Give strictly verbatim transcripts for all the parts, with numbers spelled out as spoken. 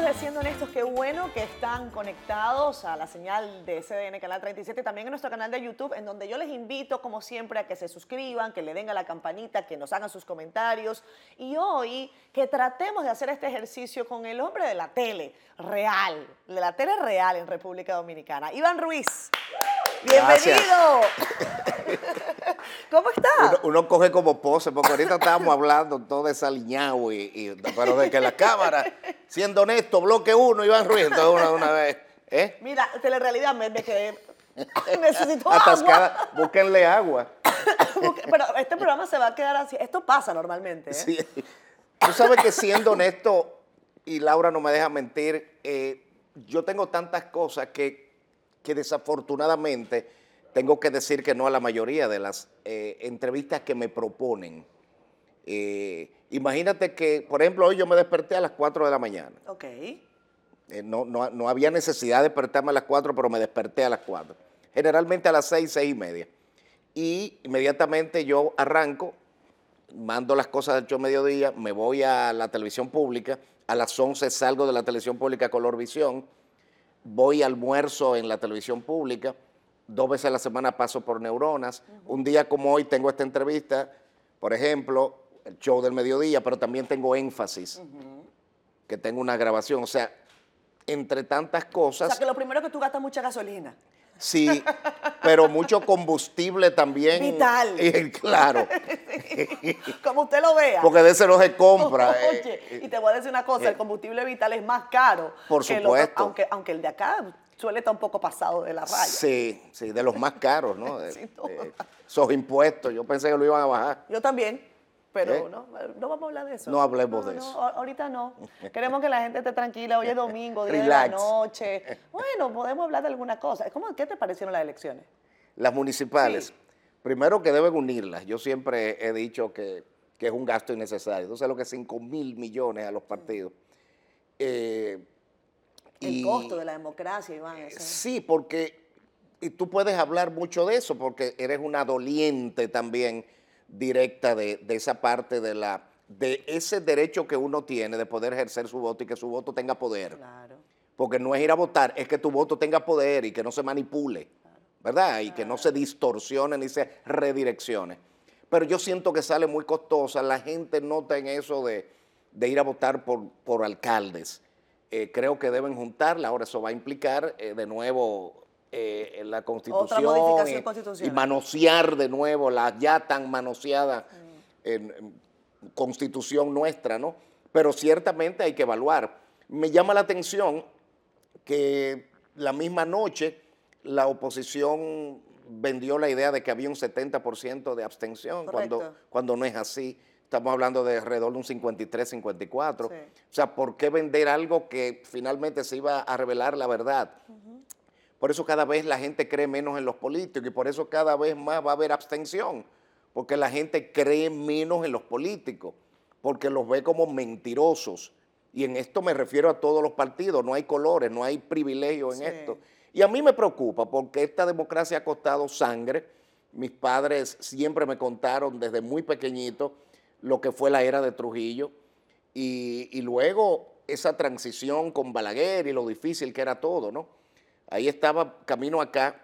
amigos de Siendo Honestos, qué bueno que están conectados a la señal de C D N Canal treinta y siete, también en nuestro canal de YouTube, en donde yo les invito, como siempre, a que se suscriban, que le den a la campanita, que nos hagan sus comentarios. Y hoy, que tratemos de hacer este ejercicio con el hombre de la tele real, de la tele real en República Dominicana, Iván Ruiz. ¡Bienvenido! ¿Cómo está? Uno, uno coge como pose, porque ahorita estábamos hablando todo desaliñado, y, y, pero de que la cámara, siendo honesto, bloque uno, Iván Ruiz, entonces una, una vez. ¿eh? Mira, telerealidad, me, me quedé... Necesito Atascada, agua. búsquenle agua. Pero este programa se va a quedar así. Esto pasa normalmente, ¿eh? Sí. Tú sabes que siendo honesto, y Laura no me deja mentir, eh, yo tengo tantas cosas que, que desafortunadamente tengo que decir que no a la mayoría de las eh, entrevistas que me proponen. Eh, imagínate que, por ejemplo, hoy yo me desperté a las cuatro de la mañana. Ok. Eh, no, no, no había necesidad de despertarme a las cuatro, pero me desperté a las cuatro. Generalmente a las seis, seis y media. Y inmediatamente yo arranco, mando las cosas del show mediodía, me voy a la televisión pública, a las once salgo de la televisión pública Color Visión, voy a almuerzo en la televisión pública, dos veces a la semana paso por Neuronas. Uh-huh. Un día como hoy tengo esta entrevista, por ejemplo, el show del mediodía, pero también tengo Énfasis, uh-huh, que tengo una grabación. O sea, entre tantas cosas... O sea, que lo primero que tú gastas mucha gasolina. Sí, pero mucho combustible también. Vital. Y, claro. Sí, como usted lo vea. Porque de ese no se compra. Oye, eh, y te voy a decir una cosa, eh, el combustible vital es más caro. Por que supuesto. Lo, aunque, aunque el de acá suele estar un poco pasado de la raya. Sí, sí, de los más caros, ¿no? Sí, no. Eh, esos impuestos, yo pensé que lo iban a bajar. Yo también. Pero ¿Eh? no, no vamos a hablar de eso. No hablemos no, de no, eso. Ahorita no. Queremos que la gente esté tranquila. Hoy es domingo, diez de la noche. Bueno, podemos hablar de alguna cosa. ¿Cómo, ¿Qué te parecieron las elecciones? Las municipales. Sí. Primero que deben unirlas. Yo siempre he dicho que, que es un gasto innecesario. Tú sabes lo que es cinco mil millones a los partidos. Eh, El y, costo de la democracia, Iván. Ese. Sí, porque y tú puedes hablar mucho de eso porque eres una doliente también directa de, de esa parte de la de ese derecho que uno tiene de poder ejercer su voto y que su voto tenga poder. Claro. Porque no es ir a votar, es que tu voto tenga poder y que no se manipule, claro, ¿verdad? Y claro, que no se distorsione ni se redireccione. Pero yo siento que sale muy costosa, la gente nota en eso de, de ir a votar por, por alcaldes. Eh, creo que deben juntarla, ahora eso va a implicar eh, de nuevo... Eh, en la Constitución, Otra modificación y, constitucional. y manosear de nuevo la ya tan manoseada mm. en, en Constitución nuestra, ¿no? Pero ciertamente hay que evaluar. Me llama la atención que la misma noche la oposición vendió la idea de que había un setenta por ciento de abstención, cuando, cuando no es así. Estamos hablando de alrededor de un cincuenta y tres, cincuenta y cuatro. Sí. O sea, ¿por qué vender algo que finalmente se iba a revelar la verdad? Uh-huh. Por eso cada vez la gente cree menos en los políticos y por eso cada vez más va a haber abstención, porque la gente cree menos en los políticos, porque los ve como mentirosos. Y en esto me refiero a todos los partidos, no hay colores, no hay privilegios en sí. esto. Y a mí me preocupa porque esta democracia ha costado sangre. Mis padres siempre me contaron desde muy pequeñito lo que fue la era de Trujillo y, y luego esa transición con Balaguer y lo difícil que era todo, ¿no? Ahí estaba, camino acá,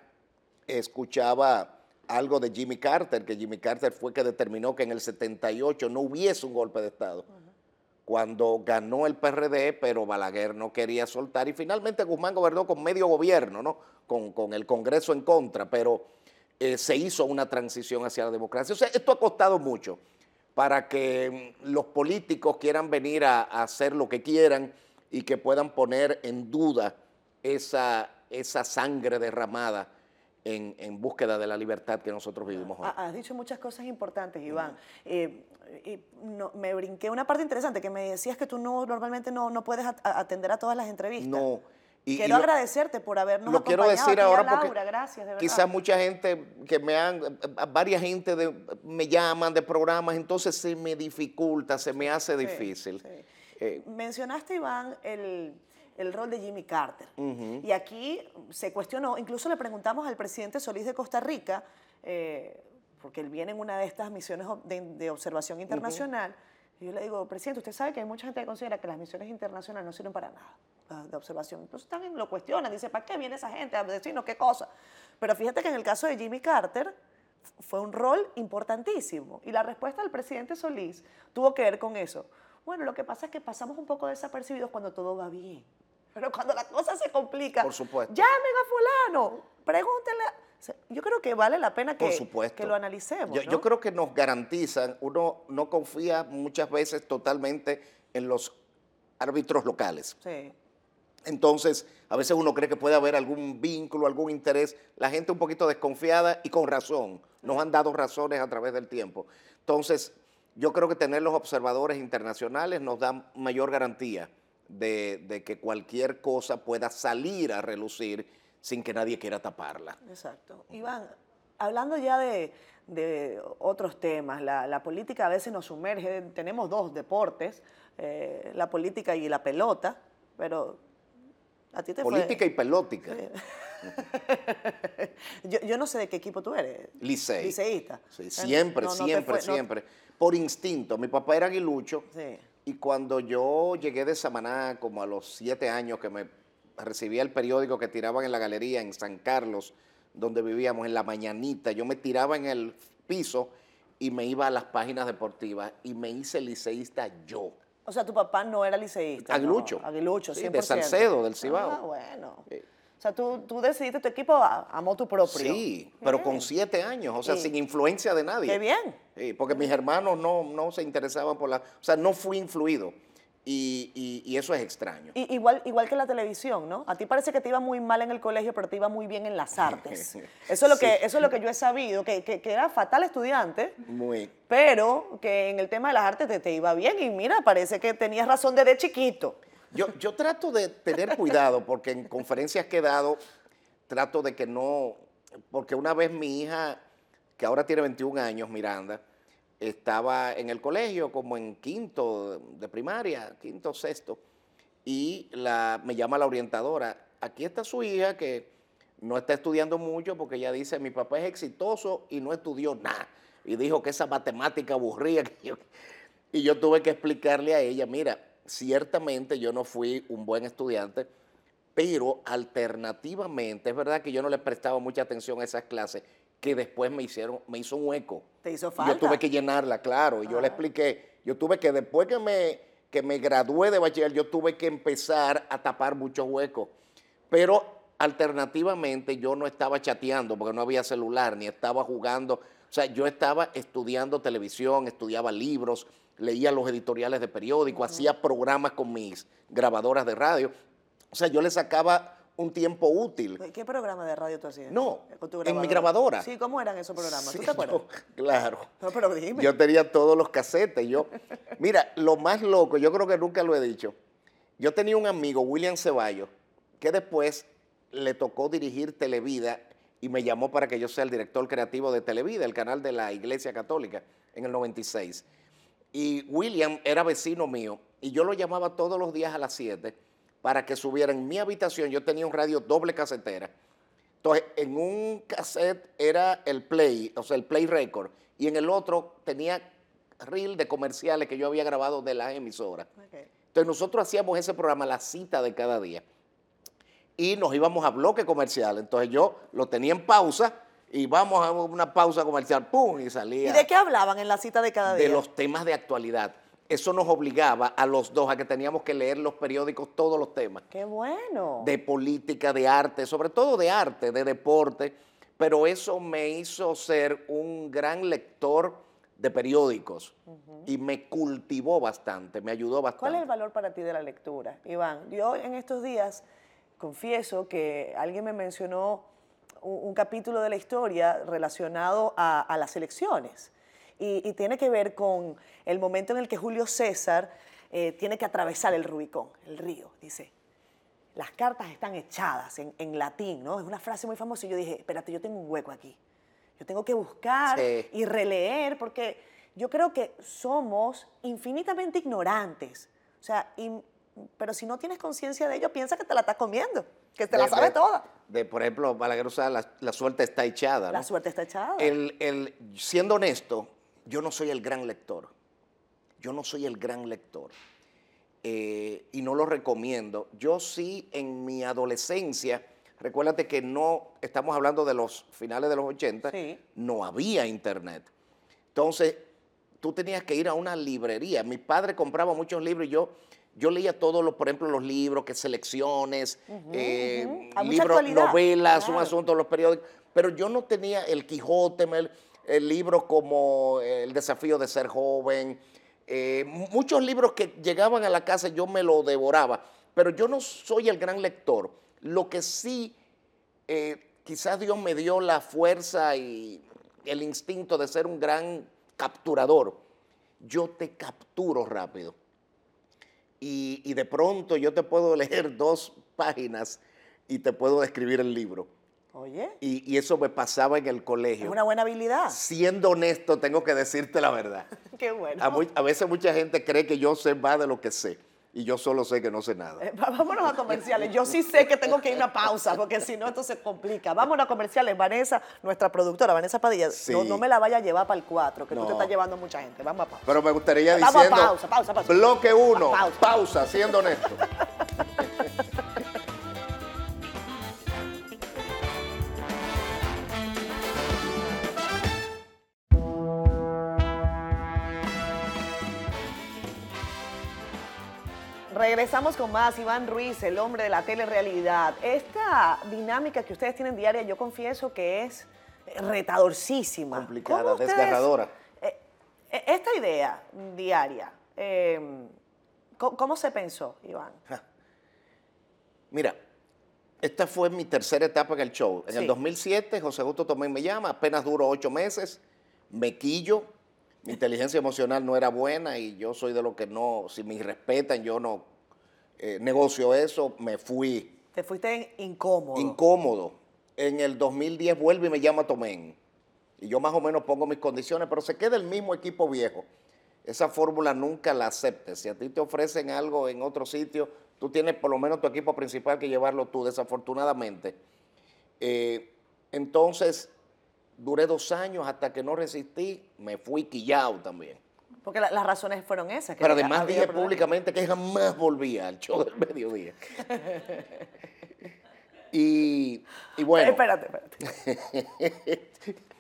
escuchaba algo de Jimmy Carter, que Jimmy Carter fue que determinó que en el setenta y ocho no hubiese un golpe de Estado. Uh-huh. Cuando ganó el P R D, pero Balaguer no quería soltar, y finalmente Guzmán gobernó con medio gobierno, ¿no? Con, con el Congreso en contra, pero eh, se hizo una transición hacia la democracia. O sea, esto ha costado mucho para que los políticos quieran venir a, a hacer lo que quieran y que puedan poner en duda esa... esa sangre derramada en, en búsqueda de la libertad que nosotros vivimos hoy. Has dicho muchas cosas importantes, Iván. Uh-huh. eh, eh, no, me brinqué una parte interesante, que me decías que tú no, normalmente no, no puedes atender a todas las entrevistas. No. Y, quiero y lo, agradecerte por habernos lo acompañado. Quiero decir aquí ahora a Laura, porque gracias, de verdad. Quizás mucha gente que me han, varias gente de, me llaman de programas, entonces se me dificulta, se me hace sí, difícil. Sí. Eh, Mencionaste, Iván, el... el rol de Jimmy Carter. Uh-huh. Y aquí se cuestionó, incluso le preguntamos al presidente Solís de Costa Rica, eh, porque él viene en una de estas misiones de, de observación internacional, uh-huh. Y yo le digo, presidente, usted sabe que hay mucha gente que considera que las misiones internacionales no sirven para nada, las de observación. Entonces también lo cuestionan, dice, ¿para qué viene esa gente a decirnos qué cosa? Pero fíjate que en el caso de Jimmy Carter fue un rol importantísimo. Y la respuesta del presidente Solís tuvo que ver con eso. Bueno, lo que pasa es que pasamos un poco desapercibidos cuando todo va bien. Pero cuando la cosa se complica, por supuesto, llamen a fulano, pregúntenle. O sea, yo creo que vale la pena que, que lo analicemos. Yo, ¿no? yo creo que nos garantizan, uno no confía muchas veces totalmente en los árbitros locales. Sí. Entonces, a veces uno cree que puede haber algún vínculo, algún interés. La gente un poquito desconfiada y con razón. Nos han dado razones a través del tiempo. Entonces, yo creo que tener los observadores internacionales nos da mayor garantía de, de que cualquier cosa pueda salir a relucir sin que nadie quiera taparla. Exacto. Iván, hablando ya de, de otros temas, la, la política a veces nos sumerge, tenemos dos deportes, eh, la política y la pelota, pero a ti te Política fue... y pelótica. yo, yo no sé de qué equipo tú eres. Licey. Liceísta. Sí, siempre, no, no siempre, fue, siempre. No... Por instinto. Mi papá era aguilucho. Sí. Y cuando yo llegué de Samaná, como a los siete años que me recibía el periódico que tiraban en la galería en San Carlos, donde vivíamos, en la mañanita, yo me tiraba en el piso y me iba a las páginas deportivas y me hice liceísta yo. O sea, tu papá no era liceísta. Aguilucho. No, aguilucho, sí, cien por ciento. de Salcedo, del Cibao. Ah, bueno. Sí. O sea, tú, tú decidiste tu equipo a, a motu propio. Sí, pero bien. con siete años, o sea, Sí. sin influencia de nadie. Qué bien. Sí, porque mis hermanos no, no se interesaban por la... O sea, no fui influido. Y, y, y eso es extraño. Y, igual, igual que la televisión, ¿no? A ti parece que te iba muy mal en el colegio, pero te iba muy bien en las artes. Eso es lo, Sí. que, eso es lo que yo he sabido, que, que, que era fatal estudiante, Muy. pero que en el tema de las artes te, te iba bien. Y mira, parece que tenías razón desde chiquito. Yo, yo trato de tener cuidado porque en conferencias que he dado, trato de que no... Porque una vez mi hija, que ahora tiene veintiún años, Miranda, estaba en el colegio como en quinto de primaria, quinto, sexto, y la, me llama la orientadora, aquí está su hija que no está estudiando mucho porque ella dice, mi papá es exitoso y no estudió nada, y dijo que esa matemática aburría. Que yo, y yo tuve que explicarle a ella, mira, ciertamente yo no fui un buen estudiante, pero alternativamente, es verdad que yo no le prestaba mucha atención a esas clases, que después me hicieron, me hizo un eco. ¿Te hizo Y falta? yo tuve que llenarla, claro. Y yo Ah. le expliqué, yo tuve que después que me, que me gradué de bachiller, yo tuve que empezar a tapar muchos huecos. Pero alternativamente yo no estaba chateando porque no había celular, ni estaba jugando. O sea, yo estaba estudiando televisión, estudiaba libros, leía los editoriales de periódicos, uh-huh. hacía programas con mis grabadoras de radio. O sea, yo le sacaba un tiempo útil. ¿Qué programa de radio tú hacías? No, ¿Con en mi grabadora. Sí, ¿cómo eran esos programas? Sí, ¿Tú te acuerdas? Yo, claro. No, pero dime. Yo tenía todos los casetes. Yo, mira, lo más loco, yo creo que nunca lo he dicho. Yo tenía un amigo, William Ceballos, que después le tocó dirigir Televida y me llamó para que yo sea el director creativo de Televida, el canal de la Iglesia Católica, en el noventa y seis. Y William era vecino mío y yo lo llamaba todos los días a las siete para que subiera en mi habitación. Yo tenía un radio doble casetera. Entonces, en un cassette era el play, o sea, el play record, y en el otro tenía reel de comerciales que yo había grabado de las emisoras. Okay. Entonces, nosotros hacíamos ese programa, La Cita de Cada Día, y nos íbamos a bloque comercial. Entonces, yo lo tenía en pausa, y vamos a una pausa comercial, ¡pum!, y salía. ¿Y de qué hablaban en La Cita de Cada Día? De los temas de actualidad. Eso nos obligaba a los dos a que teníamos que leer los periódicos, todos los temas. ¡Qué bueno! De política, de arte, sobre todo de arte, de deporte, pero eso me hizo ser un gran lector de periódicos uh-huh. y me cultivó bastante, me ayudó bastante. ¿Cuál es el valor para ti de la lectura, Iván? Yo en estos días confieso que alguien me mencionó un, un capítulo de la historia relacionado a, a las elecciones. Y, y tiene que ver con el momento en el que Julio César eh, tiene que atravesar el Rubicón, el río. Dice, las cartas están echadas en, en latín, ¿no? Es una frase muy famosa. Y yo dije, espérate, yo tengo un hueco aquí. Yo tengo que buscar sí. y releer, porque yo creo que somos infinitamente ignorantes. O sea, in, pero si no tienes conciencia de ello, piensa que te la estás comiendo, que te de, la sabe de, toda. De, por ejemplo, Balaguer usaba la, la suerte está echada, ¿no? La suerte está echada. El, el, siendo honesto, yo no soy el gran lector. yo no soy el gran lector eh, y no lo recomiendo. Yo sí, en mi adolescencia, recuérdate que no, estamos hablando de los finales de los ochenta, Sí. no había internet. Entonces, tú tenías que ir a una librería. Mi padre compraba muchos libros y yo, yo leía todos los, por ejemplo, los libros, que selecciones, Ujú, eh, ujú. Hay mucha libros, actualidad, novelas, un claro. asunto, los periódicos. Pero yo no tenía el Quijote, el, el libros como El desafío de ser joven, eh, muchos libros que llegaban a la casa yo me lo devoraba, pero yo no soy el gran lector. Lo que sí, eh, quizás Dios me dio la fuerza y el instinto de ser un gran capturador. Yo te capturo rápido. Y, y de pronto yo te puedo leer dos páginas y te puedo describir el libro. Oye, Y, y eso me pasaba en el es colegio. una buena habilidad. Siendo honesto, tengo que decirte la verdad. Qué bueno. A, mu- a veces mucha gente cree que yo sé más de lo que sé. Y yo solo sé que no sé nada. Eh, va- vámonos a comerciales. Yo sí sé que tengo que ir a una pausa, porque si no, esto se complica. Vámonos a comerciales. Vanessa, nuestra productora, Vanessa Padilla, Sí. no, no me la vaya a llevar para el cuatro, que tú No. te estás llevando mucha gente. Vamos a pausa. Pero me gustaría Vamos a diciendo, pausa, pausa, pausa. bloque uno, Pausa. pausa, siendo honesto. Regresamos con más. Iván Ruiz, el hombre de la telerrealidad. Esta dinámica que ustedes tienen diaria, yo confieso que es retadorcísima. Complicada, ¿Cómo ustedes- desgarradora. eh, eh, esta idea diaria, eh, ¿cómo, cómo se pensó, Iván? Mira, esta fue mi tercera etapa en el show. En Sí. el dos mil siete, José Justo Tomé me llama, apenas duró ocho meses, me quillo, mi inteligencia emocional no era buena y yo soy de los que no, si me respetan, yo no eh, negocio eso, me fui Te fuiste incómodo. incómodo. En el dos mil diez vuelve y me llama Tomén. Y yo más o menos pongo mis condiciones, pero se queda el mismo equipo viejo. Esa fórmula nunca la aceptes. Si a ti te ofrecen algo en otro sitio, tú tienes por lo menos tu equipo principal que llevarlo tú, desafortunadamente. Eh, entonces, duré dos años hasta que no resistí, me fui quillao también. Porque la- las razones fueron esas. que Pero además había dije problemas. públicamente que jamás volvía al show del mediodía. y, y bueno. Espérate, espérate.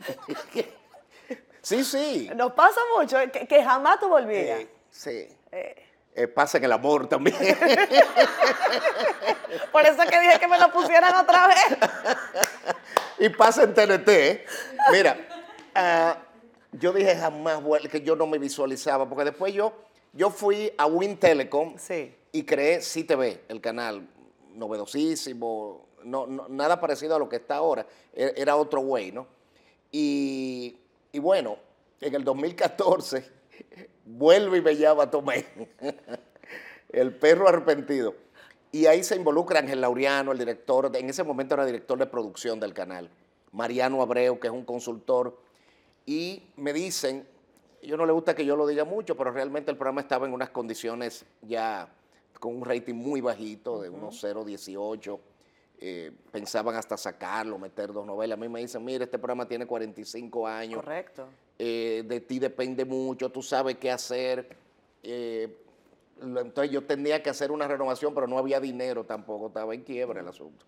Sí, sí. Nos pasa mucho eh, que, que jamás tú volvías. Eh, sí. Eh, Eh, pasa en el amor también. por eso que dije que me lo pusieran otra vez. Y pasa en T N T. ¿eh? Mira, ah, yo dije jamás vuel- que yo no me visualizaba, porque después yo, yo fui a Win Telecom Sí. y creé C T V, el canal novedosísimo, no, no- nada parecido a lo que está ahora, e- era otro güey, ¿no? Y, y bueno, en el dos mil catorce vuelve y me llama Tomé, el perro arrepentido. Y ahí se involucra Ángel Laureano, el director, en ese momento era director de producción del canal, Mariano Abreu, que es un consultor, y me dicen, yo no le gusta que yo lo diga mucho, pero realmente el programa estaba en unas condiciones ya con un rating muy bajito, de unos cero punto dieciocho, eh, pensaban hasta sacarlo, meter dos novelas. A mí me dicen, mira, este programa tiene cuarenta y cinco años, Correcto. eh, de ti depende mucho, tú sabes qué hacer. eh, lo- entonces yo tenía que hacer una renovación, pero no había dinero tampoco, estaba en quiebra el asunto.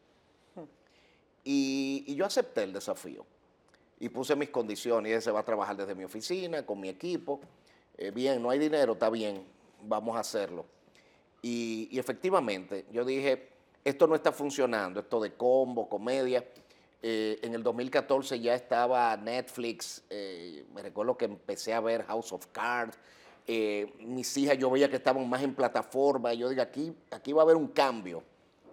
Y, y yo acepté el desafío y puse mis condiciones. Y él se va a trabajar desde mi oficina, con mi equipo. Eh, bien, no hay dinero, está bien, vamos a hacerlo. Y, y efectivamente, yo dije, esto no está funcionando, esto de combo, comedia. Eh, en el dos mil catorce ya estaba Netflix, eh, me recuerdo que empecé a ver House of Cards. Eh, mis hijas yo veía que estaban más en plataforma. Yo digo, aquí, aquí va a haber un cambio.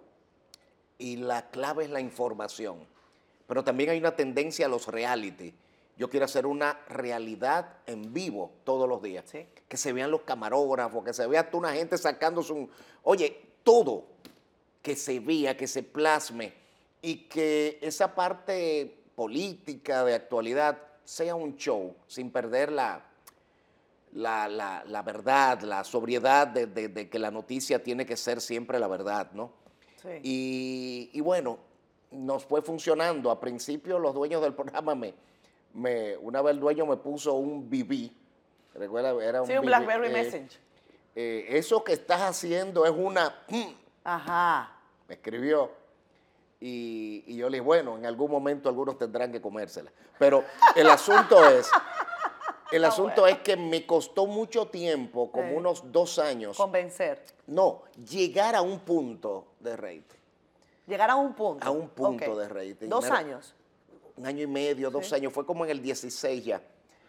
Y la clave es la información. Pero también hay una tendencia a los reality. Yo quiero hacer una realidad en vivo todos los días. Sí. Que se vean los camarógrafos, que se vea toda una gente sacándose un... Oye, todo que se vea, que se plasme y que esa parte política de actualidad sea un show sin perder la, la, la, la verdad, la sobriedad de, de, de que la noticia tiene que ser siempre la verdad, ¿no? Sí. Y, y bueno, nos fue funcionando. A principio los dueños del programa, me, me, una vez el dueño me puso un B B Recuerda, era un, sí, un BlackBerry eh, Messenger. Eh, eso que estás haciendo es una... Ajá. Me escribió. Y, y yo le dije, bueno, en algún momento algunos tendrán que comérsela. Pero el asunto es... El asunto bueno. es que me costó mucho tiempo, como eh, unos dos años. Convencer. No, llegar a un punto de rating. Llegar a un punto. A un punto okay. de rating. ¿Dos Mira, años? Un año y medio, dos sí. años. Fue como en el dieciséis ya.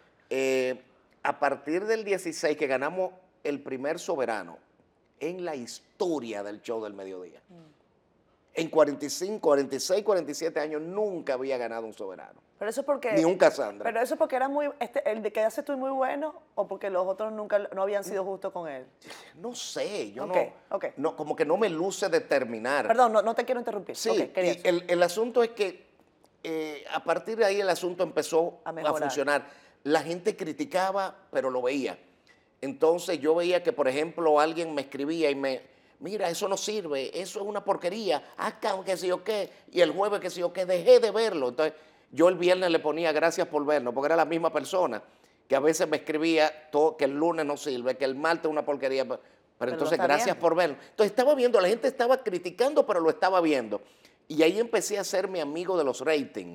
Eh, a partir del dieciséis que ganamos el primer soberano en la historia del show del mediodía. Mm. En cuarenta y cinco, cuarenta y seis, cuarenta y siete años nunca había ganado un soberano. Pero eso porque... Ni un Casandra. Pero eso porque era muy... Este, el de que hace tú muy bueno o porque los otros nunca no habían sido justos con él. No sé, yo okay, no, okay. no... Como que no me luce determinar. Perdón, no, no te quiero interrumpir. Sí, okay, y el, el asunto es que eh, a partir de ahí el asunto empezó a, a funcionar. La gente criticaba, pero lo veía. Entonces yo veía que, por ejemplo, alguien me escribía y me... Mira, eso no sirve, eso es una porquería, acá que sé yo qué, y el jueves que sé yo qué, dejé de verlo. Entonces, yo el viernes le ponía gracias por vernos, porque era la misma persona que a veces me escribía todo, que el lunes no sirve, que el martes es una porquería, pero, pero entonces gracias viendo. por verlo. Entonces estaba viendo, la gente estaba criticando, pero lo estaba viendo. Y ahí empecé a ser mi amigo de los ratings.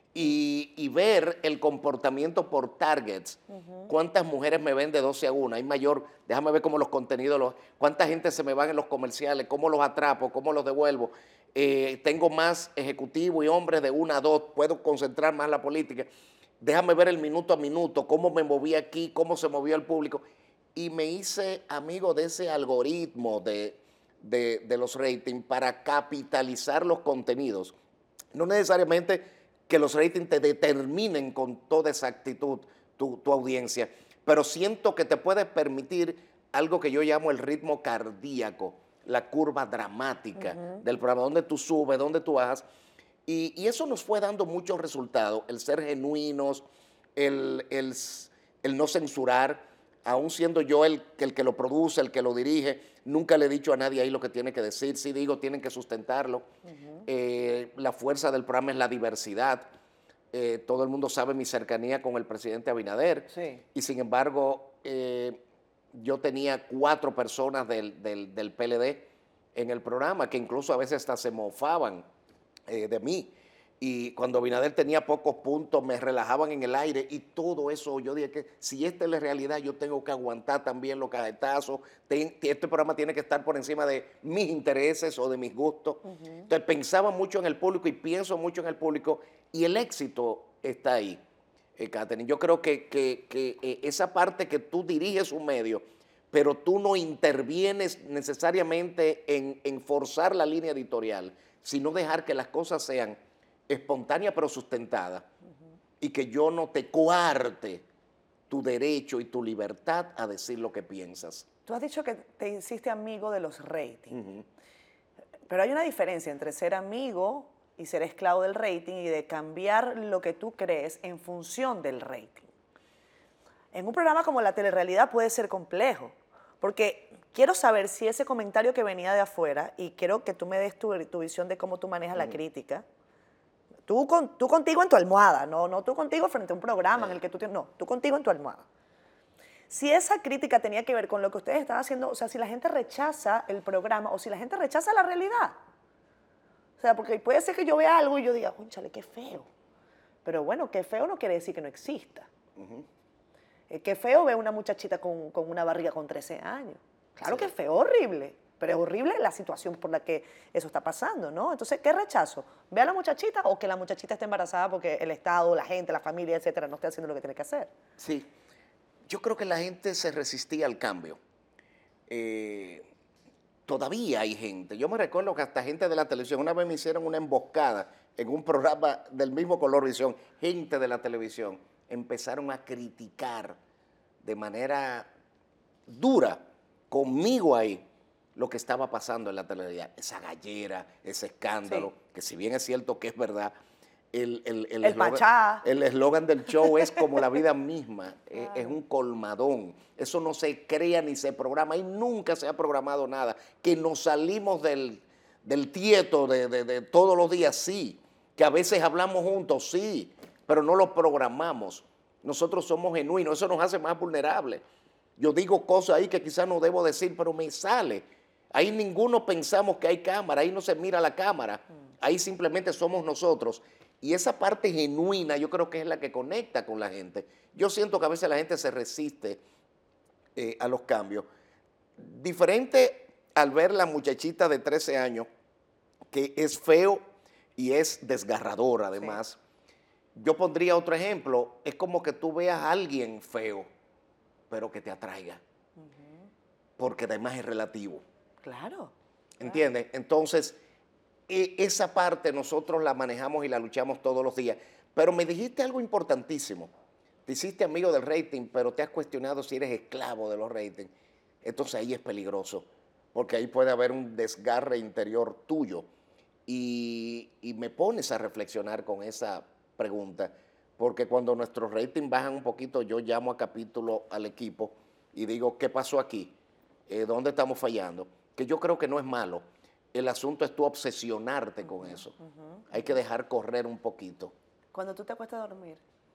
Y, y ver el comportamiento por targets. Uh-huh. ¿Cuántas mujeres me ven de doce a una? Hay mayor, déjame ver cómo los contenidos, los, cuánta gente se me van en los comerciales, cómo los atrapo, cómo los devuelvo. Eh, tengo más ejecutivos y hombres de una a dos, puedo concentrar más la política. Déjame ver el minuto a minuto, cómo me moví aquí, cómo se movió el público. Y me hice amigo de ese algoritmo de, de, de los ratings para capitalizar los contenidos. No necesariamente que los ratings te determinen con toda exactitud tu, tu audiencia, pero siento que te puede permitir algo que yo llamo el ritmo cardíaco, la curva dramática uh-huh. del programa, donde tú subes, donde tú bajas, y, y eso nos fue dando muchos resultados, el ser genuinos, el, el, el no censurar, aún siendo yo el, el que lo produce, el que lo dirige, nunca le he dicho a nadie ahí lo que tiene que decir, sí digo, tienen que sustentarlo. Uh-huh. eh, la fuerza del programa es la diversidad. Eh, todo el mundo sabe mi cercanía con el presidente Abinader. Sí. Y sin embargo, eh, yo tenía cuatro personas del, del, del P L D en el programa que incluso a veces hasta se mofaban eh, de mí. Y cuando Abinader tenía pocos puntos, me relajaban en el aire y todo eso, yo dije que si esta es la realidad, yo tengo que aguantar también los cajetazos. Este programa tiene que estar por encima de mis intereses o de mis gustos. Uh-huh. Entonces pensaba mucho en el público y pienso mucho en el público y el éxito está ahí, eh, Katherine. Yo creo que, que, que eh, esa parte que tú diriges un medio, pero tú no intervienes necesariamente en, en forzar la línea editorial, sino dejar que las cosas sean espontánea pero sustentada, uh-huh. y que yo no te coarte tu derecho y tu libertad a decir lo que piensas. Tú has dicho que te hiciste amigo de los ratings, uh-huh. pero hay una diferencia entre ser amigo y ser esclavo del rating y de cambiar lo que tú crees en función del rating. En un programa como La Telerrealidad puede ser complejo, porque quiero saber si ese comentario que venía de afuera, y quiero que tú me des tu, tu visión de cómo tú manejas uh-huh. la crítica. Tú, con, tú contigo en tu almohada, no, no tú contigo frente a un programa en el que tú tienes, no, tú contigo en tu almohada. Si esa crítica tenía que ver con lo que ustedes estaban haciendo, o sea, si la gente rechaza el programa o si la gente rechaza la realidad. O sea, porque puede ser que yo vea algo y yo diga, cónchale, qué feo. Pero bueno, qué feo no quiere decir que no exista. Uh-huh. eh, qué feo ver una muchachita con, con una barriga con trece años. Claro sí. que es feo, horrible. Pero es horrible la situación por la que eso está pasando, ¿no? Entonces, ¿qué rechazo? ¿Ve a la muchachita o que la muchachita esté embarazada porque el Estado, la gente, la familia, etcétera, no esté haciendo lo que tiene que hacer? Sí. Yo creo que la gente se resistía al cambio. Eh, todavía hay gente. Yo me recuerdo que hasta gente de la televisión, una vez me hicieron una emboscada en un programa del mismo color visión, gente de la televisión empezaron a criticar de manera dura conmigo ahí lo que estaba pasando en la televisión, esa gallera, ese escándalo, sí. que si bien es cierto que es verdad, el el el eslogan, el eslogan del show es como la vida misma, es, es un colmadón, eso no se crea ni se programa, y nunca se ha programado nada, que nos salimos del, del tieto de, de, de todos los días, sí, que a veces hablamos juntos, sí, pero no lo programamos. nosotros somos genuinos, eso nos hace más vulnerables. Yo digo cosas ahí que quizás no debo decir, pero me sale. Ahí ninguno pensamos que hay cámara, ahí no se mira la cámara, ahí simplemente somos nosotros. Y esa parte genuina yo creo que es la que conecta con la gente. Yo siento que a veces la gente se resiste eh, a los cambios. Diferente al ver la muchachita de trece años, que es feo y es desgarrador además. Sí. Yo pondría otro ejemplo, es como que tú veas a alguien feo, pero que te atraiga, uh-huh. porque además es relativo. Claro. ¿Entiendes? Claro. Entonces, e- esa parte nosotros la manejamos y la luchamos todos los días. Pero me dijiste algo importantísimo. Te hiciste amigo del rating, pero te has cuestionado si eres esclavo de los ratings. Entonces ahí es peligroso, porque ahí puede haber un desgarre interior tuyo. Y, y me pones a reflexionar con esa pregunta, porque cuando nuestros ratings bajan un poquito, yo llamo a capítulo al equipo y digo, ¿qué pasó aquí? Eh, ¿Dónde estamos fallando? Que yo creo que no es malo. El asunto es tú obsesionarte uh-huh, con eso. Uh-huh. Hay que dejar correr un poquito. Cuando tú te acuestas a dormir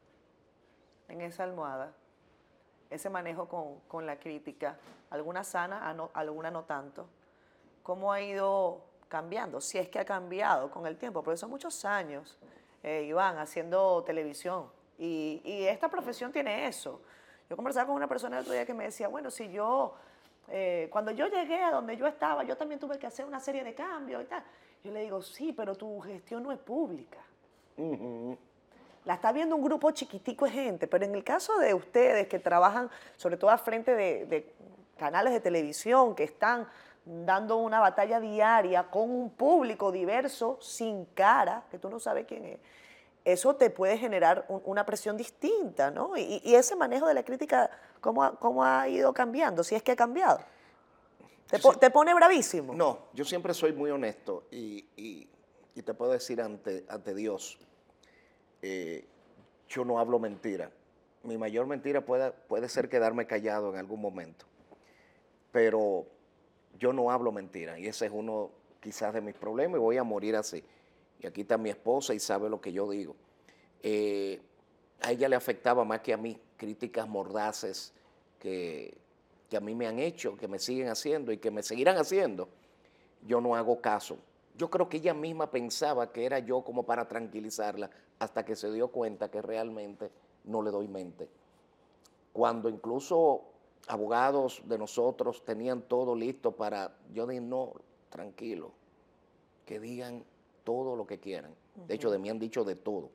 en esa almohada, ese manejo con, con la crítica, alguna sana, alguna no tanto, ¿cómo ha ido cambiando? Si es que ha cambiado con el tiempo, porque son muchos años, eh, Iván, haciendo televisión. Y, y esta profesión tiene eso. Yo conversaba con una persona el otro día que me decía, bueno, si yo... Eh, cuando yo llegué a donde yo estaba, yo también tuve que hacer una serie de cambios y tal. Yo le digo, sí, pero tu gestión no es pública. Uh-huh. La está viendo un grupo chiquitico de gente, pero en el caso de ustedes que trabajan, sobre todo al frente de, de canales de televisión, que están dando una batalla diaria con un público diverso, sin cara, que tú no sabes quién es, eso te puede generar un, una presión distinta, ¿no? Y, y ese manejo de la crítica, ¿cómo ha, cómo ha ido cambiando? Si es que ha cambiado. ¿Te, po, ¿te pone bravísimo? No, yo siempre soy muy honesto y, y, y te puedo decir ante, ante Dios, eh, yo no hablo mentira. Mi mayor mentira puede, puede ser quedarme callado en algún momento, pero yo no hablo mentira y ese es uno quizás de mis problemas y voy a morir así. Y aquí está mi esposa y sabe lo que yo digo. Eh, a ella le afectaba más que a mí críticas mordaces que, que a mí me han hecho, que me siguen haciendo y que me seguirán haciendo. Yo no hago caso. Yo creo que ella misma pensaba que era yo como para tranquilizarla hasta que se dio cuenta que realmente no le doy mente. Cuando incluso abogados de nosotros tenían todo listo para, yo dije, no, tranquilo, que digan todo lo que quieran. De hecho, de mí han dicho de todo.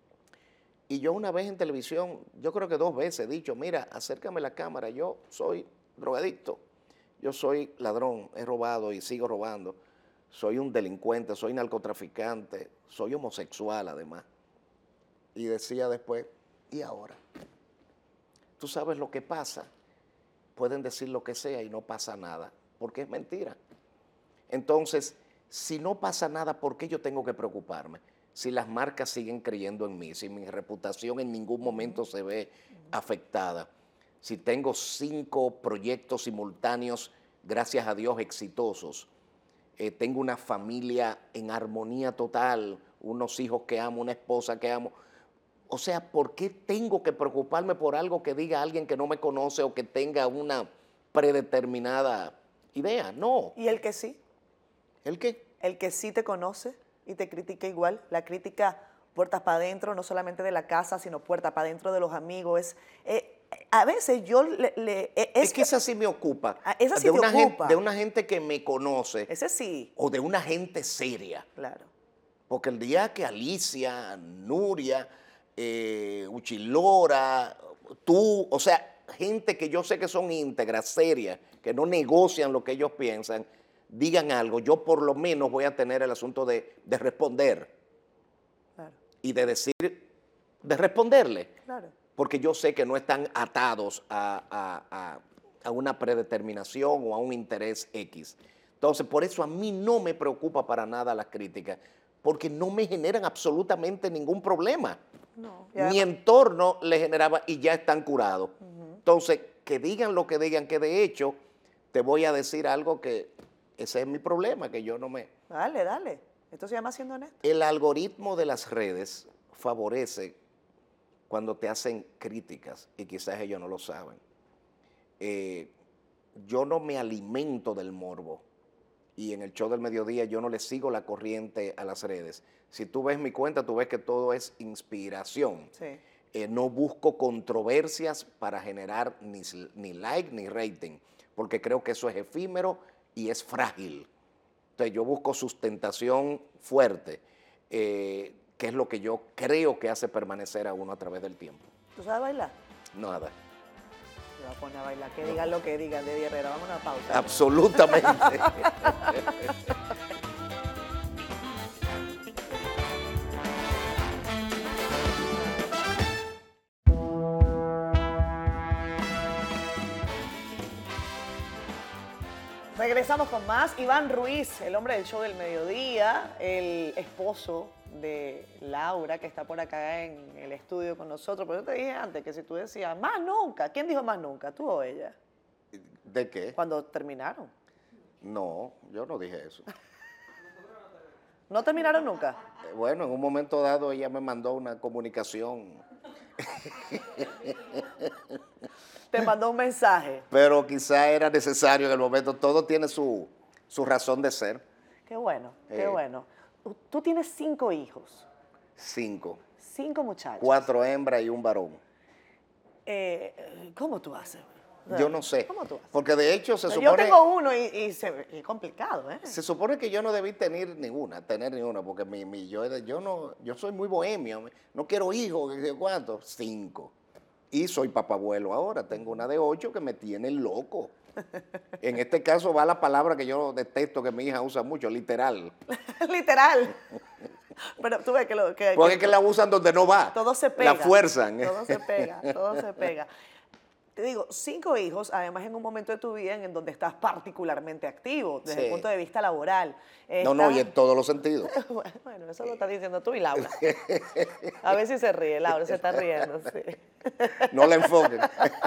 Y yo una vez en televisión, yo creo que dos veces he dicho, mira, acércame la cámara, yo soy drogadicto, yo soy ladrón, he robado y sigo robando, soy un delincuente, soy narcotraficante, soy homosexual además. Y decía después, ¿y ahora? Tú sabes lo que pasa, pueden decir lo que sea y no pasa nada, porque es mentira. Entonces, si no pasa nada, ¿por qué yo tengo que preocuparme? Si las marcas siguen creyendo en mí, si mi reputación en ningún momento se ve afectada, si tengo cinco proyectos simultáneos, gracias a Dios, exitosos, eh, tengo una familia en armonía total, unos hijos que amo, una esposa que amo. O sea, ¿por qué tengo que preocuparme por algo que diga alguien que no me conoce o que tenga una predeterminada idea? No. ¿Y el que sí? ¿El qué? El que sí te conoce y te critica igual. La crítica puertas para adentro, no solamente de la casa, sino puertas para adentro de los amigos. Es, eh, a veces yo le... le es, es que, que esa sí me ocupa. Esa sí de te una ocupa. Gente, de una gente que me conoce. Ese sí. O de una gente seria. Claro. Porque el día que Alicia, Nuria, eh, Uchilora, tú, o sea, gente que yo sé que son íntegras, serias, que no negocian lo que ellos piensan, digan algo, yo por lo menos voy a tener el asunto de, de responder. Claro. Y de decir, de responderle. Claro. Porque yo sé que no están atados a, a, a, a una predeterminación o a un interés X. Entonces, por eso a mí no me preocupa para nada las críticas, porque no me generan absolutamente ningún problema. No. Mi entorno le generaba y ya están curados. Uh-huh. Entonces, que digan lo que digan, que de hecho te voy a decir algo que ese es mi problema, que yo no me... Dale, dale. Esto se llama siendo honesto. El algoritmo de las redes favorece cuando te hacen críticas y quizás ellos no lo saben. Eh, yo no me alimento del morbo y en el show del mediodía yo no le sigo la corriente a las redes. Si tú ves mi cuenta, tú ves que todo es inspiración. Sí. Eh, no busco controversias para generar ni, ni like ni rating, porque creo que eso es efímero y es frágil. Entonces yo busco sustentación fuerte, eh, que es lo que yo creo que hace permanecer a uno a través del tiempo. ¿Tú sabes bailar? Nada. Me voy a poner a bailar, que digan lo que digan de Herrera. Vamos a una pausa. Absolutamente. Regresamos con más. Iván Ruiz, el hombre del show del mediodía, el esposo de Laura, que está por acá en el estudio con nosotros. Pero yo te dije antes que si tú decías, más nunca. ¿Quién dijo más nunca? ¿Tú o ella? ¿De qué? Cuando terminaron. No, yo no dije eso. ¿No terminaron nunca? Eh, Bueno, en un momento dado ella me mandó una comunicación, Te mandó un mensaje. pero quizá era necesario en el momento. Todo tiene su, su razón de ser. Qué bueno, qué Eh. bueno. Tú- Tú tienes cinco hijos, Cinco. cinco muchachos. Cuatro hembras y un varón. Eh, ¿Cómo tú haces? O sea, Yo no sé. ¿Cómo tú haces? Porque de hecho se Yo supone, tengo uno y, y se- y es complicado, ¿eh? se supone que yo no debí tener ninguna, tener ninguna, porque mi, mi- yo, yo, no, yo soy muy bohemio, no quiero hijos, ¿qué sé ¿cuántos? Cinco. Y soy papabuelo ahora, tengo una de ocho que me tiene loco. En este caso va la palabra que yo detesto que mi hija usa mucho, literal. Literal. Pero tú ves que, lo, que, Porque que es que la usan donde no va. todo se pega. La fuerzan. Todo se pega, todo se pega. Te digo, cinco hijos, además en un momento de tu vida en donde estás particularmente activo, desde Sí. el punto de vista laboral. No, no, Estás- y en todos los sentidos. Bueno, eso lo estás diciendo tú y Laura. A ver si se ríe, Laura se está riendo, sí. No la enfoquen.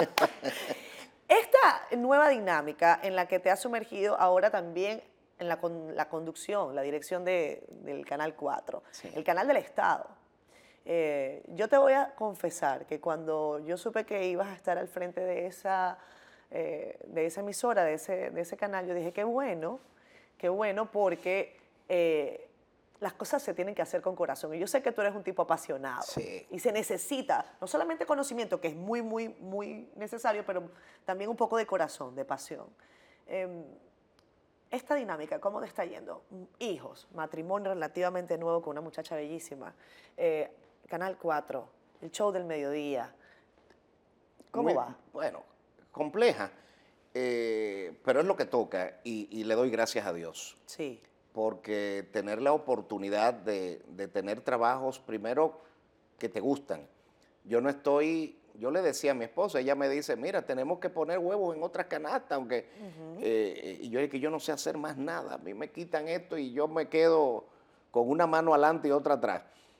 Esta nueva dinámica en la que te has sumergido ahora también en la, con- la conducción, la dirección de- del Canal cuatro, Sí. el canal del Estado. Eh, yo te voy a confesar que cuando yo supe que ibas a estar al frente de esa, eh, de esa emisora, de ese, de ese canal, yo dije, qué bueno, qué bueno, porque eh, las cosas se tienen que hacer con corazón. Y yo sé que tú eres un tipo apasionado. Sí. Y se necesita no solamente conocimiento, que es muy, muy, muy necesario, pero también un poco de corazón, de pasión. Em, esta dinámica, ¿cómo te está yendo? Hijos, matrimonio relativamente nuevo con una muchacha bellísima, eh, Canal cuatro, el show del mediodía. ¿Cómo Muy- va? Bueno, compleja, eh, pero es lo que toca y, y le doy gracias a Dios. Sí. Porque tener la oportunidad de, de tener trabajos, primero, que te gustan. Yo no estoy, yo le decía a mi esposa, ella me dice, mira, tenemos que poner huevos en otras canastas, aunque, eh, y yo dije que yo no sé hacer más nada, a mí me quitan esto y yo me quedo con una mano adelante y otra atrás.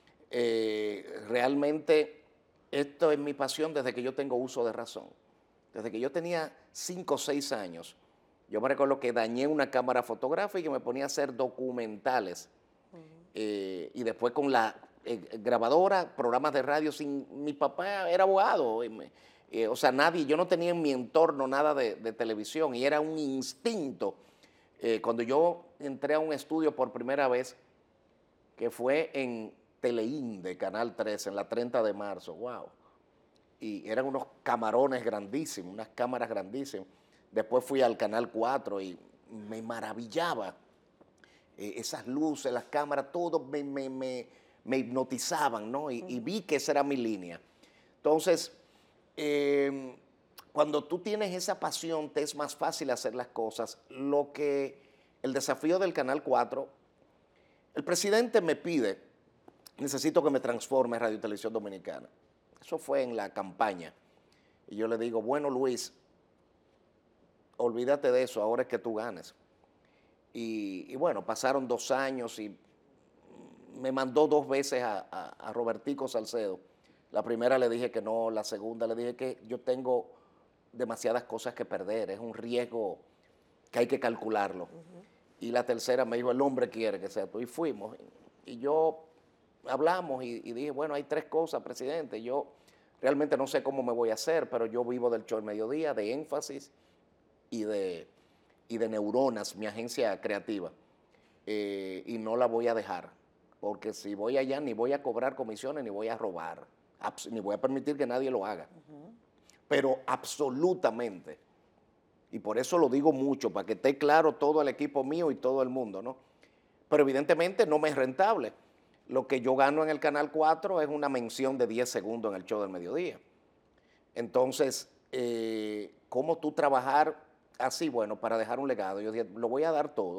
Eh, realmente esto es mi pasión desde que yo tengo uso de razón. Desde que yo tenía cinco o seis años, yo me recuerdo que dañé una cámara fotográfica y me ponía a hacer documentales. Eh, y después con la eh, grabadora, programas de radio, sin mi papá era abogado. y me- eh, o sea, nadie, yo no tenía en mi entorno nada de, de televisión y era un instinto. Eh, cuando yo entré a un estudio por primera vez, que fue en Teleín de Canal tres, en la treinta de marzo, wow. Y eran unos camarones grandísimos, unas cámaras grandísimas. Después fui al Canal cuatro y me maravillaba. Eh, esas luces, las cámaras, todo me, me, me, me hipnotizaban, ¿no? Y, y vi que esa era mi línea. Entonces, eh, cuando tú tienes esa pasión, te es más fácil hacer las cosas. Lo que, el desafío del Canal cuatro, el presidente me pide, necesito que me transforme en Radio y Televisión Dominicana. Eso fue en la campaña. Y yo le digo, bueno, Luis, olvídate de eso, ahora es que tú ganes. Y, y bueno, pasaron dos años y me mandó dos veces a, a, a Robertico Salcedo. La primera le dije que no, la segunda le dije que yo tengo demasiadas cosas que perder, es un riesgo que hay que calcularlo. Uh-huh. Y la tercera me dijo, el hombre quiere que sea tú. Y fuimos. Y yo hablamos y, y dije, bueno, hay tres cosas, presidente. Yo Realmente no sé cómo me voy a hacer, pero yo vivo del show del mediodía, de Énfasis y de, y de Neuronas, mi agencia creativa. Eh, y no la voy a dejar, porque si voy allá ni voy a cobrar comisiones, ni voy a robar, ni voy a permitir que nadie lo haga. Uh-huh. Pero absolutamente, y por eso lo digo mucho, para que esté claro todo el equipo mío y todo el mundo, ¿no? Pero evidentemente no me es rentable. Lo que yo gano en el Canal cuatro es una mención de diez segundos en el show del mediodía. Entonces, eh, ¿cómo tú trabajar así? Bueno, para dejar un legado. Yo dije, lo voy a dar todo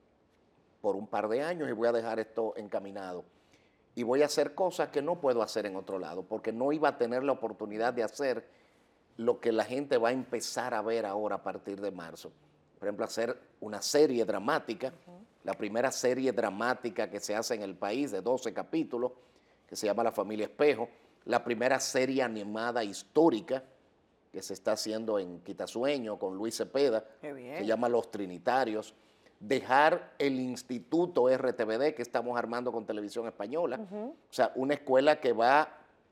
por un par de años y voy a dejar esto encaminado. Y voy a hacer cosas que no puedo hacer en otro lado, porque no iba a tener la oportunidad de hacer lo que la gente va a empezar a ver ahora a partir de marzo. Por ejemplo, hacer una serie dramática, uh-huh. la primera serie dramática que se hace en el país de doce capítulos, que se llama La Familia Espejo, la primera serie animada histórica que se está haciendo en Quitasueño con Luis Cepeda, se llama Los Trinitarios, dejar el Instituto R T V D que estamos armando con Televisión Española, uh-huh. o sea, una escuela que va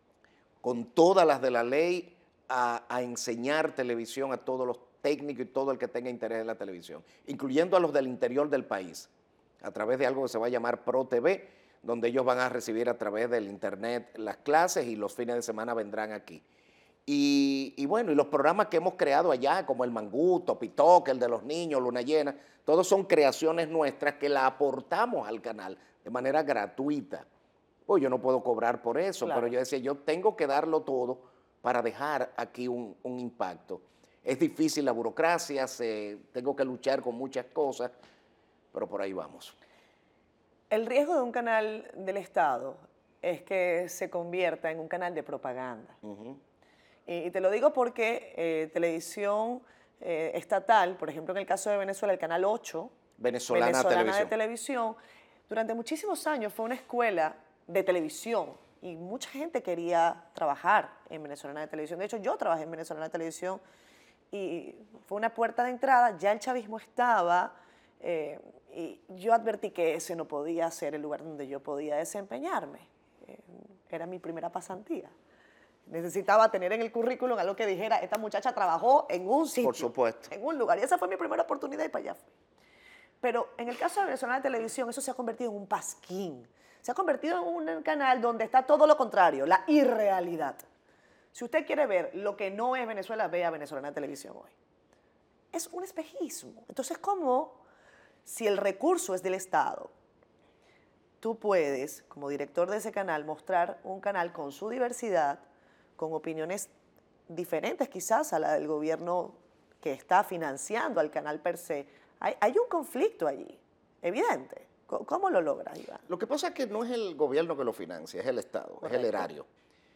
con todas las de la ley a, a enseñar televisión a todos los técnicos y todo el que tenga interés en la televisión, incluyendo a los del interior del país, a través de algo que se va a llamar Pro T V, donde ellos van a recibir a través del internet las clases y los fines de semana vendrán aquí. Y, y bueno, y los programas que hemos creado allá, como el Mangú, Topitoque, el de los niños, Luna Llena, todos son creaciones nuestras que la aportamos al canal de manera gratuita. Pues yo no puedo cobrar por eso, claro. Pero yo decía, yo tengo que darlo todo para dejar aquí un, un impacto. Es difícil la burocracia, se, tengo que luchar con muchas cosas, pero por ahí vamos. El riesgo de un canal del Estado es que se convierta en un canal de propaganda. Uh-huh. y, y te lo digo porque eh, televisión eh, estatal, por ejemplo en el caso de Venezuela, el Canal ocho, Venezolana, Venezolana televisión. de Televisión, durante muchísimos años fue una escuela de televisión y mucha gente quería trabajar en Venezolana de Televisión. De hecho, yo trabajé en Venezolana de Televisión y fue una puerta de entrada, ya el chavismo estaba, eh, y yo advertí que ese no podía ser el lugar donde yo podía desempeñarme. Eh, era mi primera pasantía. Necesitaba tener en el currículum algo que dijera, esta muchacha trabajó en un sitio. Por supuesto. En un lugar. Y esa fue mi primera oportunidad y para allá fui. Pero en el caso de Venezolana de Televisión, eso se ha convertido en un pasquín. Se ha convertido en un canal donde está todo lo contrario, la irrealidad. Si usted quiere ver lo que no es Venezuela, vea Venezolana de Televisión hoy. Es un espejismo. Entonces, ¿cómo, si el recurso es del Estado, tú puedes, como director de ese canal, mostrar un canal con su diversidad, con opiniones diferentes quizás a la del gobierno que está financiando al canal per se? Hay, hay un conflicto allí, evidente. ¿Cómo lo logras, Iván? Lo que pasa es que no es el gobierno que lo financia, es el Estado, correcto, es el erario.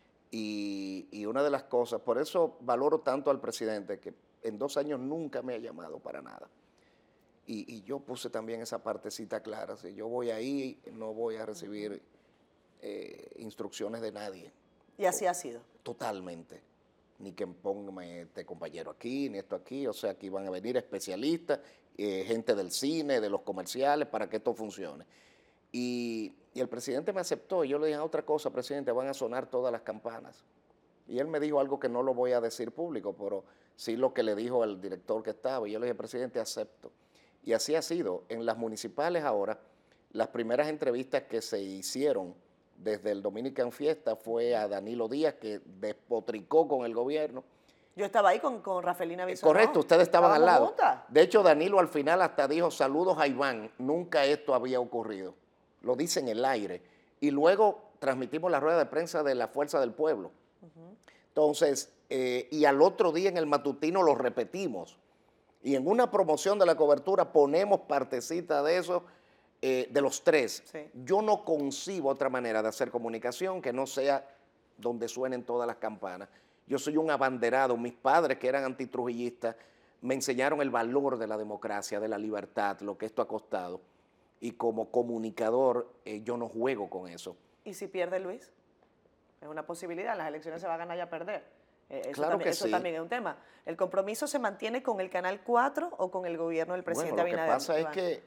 Y, y una de las cosas, por eso valoro tanto al presidente, que en dos años nunca me ha llamado para nada. Y, y yo puse también esa partecita clara, si yo voy ahí, no voy a recibir eh, instrucciones de nadie. ¿Y así ha sido? Totalmente. Ni que póngame este compañero aquí, ni esto aquí, o sea, aquí van a venir especialistas, eh, gente del cine, de los comerciales, para que esto funcione. Y, y el presidente me aceptó, y yo le dije, otra cosa, presidente, van a sonar todas las campanas. Y él me dijo algo que no lo voy a decir público, pero sí lo que le dijo al director que estaba, y yo le dije, presidente, acepto. Y así ha sido. En las municipales ahora, las primeras entrevistas que se hicieron desde el Dominican Fiesta fue a Danilo Díaz, que despotricó con el gobierno. Yo estaba ahí con, con Rafelina Bisonó. Correcto, ustedes estaban al lado. Juntas. De hecho, Danilo al final hasta dijo, saludos a Iván, nunca esto había ocurrido. Lo dice en el aire. Y luego transmitimos la rueda de prensa de la Fuerza del Pueblo. Uh-huh. Entonces, eh, y al otro día en el matutino lo repetimos. Y en una promoción de la cobertura ponemos partecita de eso, eh, de los tres. Sí. Yo no concibo otra manera de hacer comunicación que no sea donde suenen todas las campanas. Yo soy un abanderado. Mis padres, que eran antitrujillistas, me enseñaron el valor de la democracia, de la libertad, lo que esto ha costado. Y como comunicador, eh, yo no juego con eso. ¿Y si pierde Luis? Es una posibilidad. En las elecciones se va a ganar y a perder. Eh, eso claro también, que eso sí. también es un tema. ¿El compromiso se mantiene con el Canal cuatro o con el gobierno del presidente bueno, Abinader? Lo que pasa Iván? es que,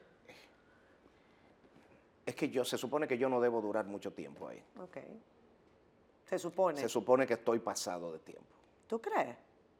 es que yo, se supone que yo no debo durar mucho tiempo ahí. Okay. Se supone. Se supone que estoy pasado de tiempo. ¿Tú crees?